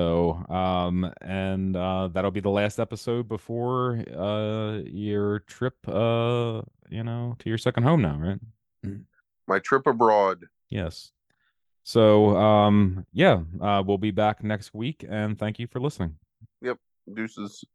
And that'll be the last episode before your trip to your second home now, right? Mm.
My trip abroad.
Yes. So yeah, we'll be back next week, and thank you for listening.
Yep. Deuces.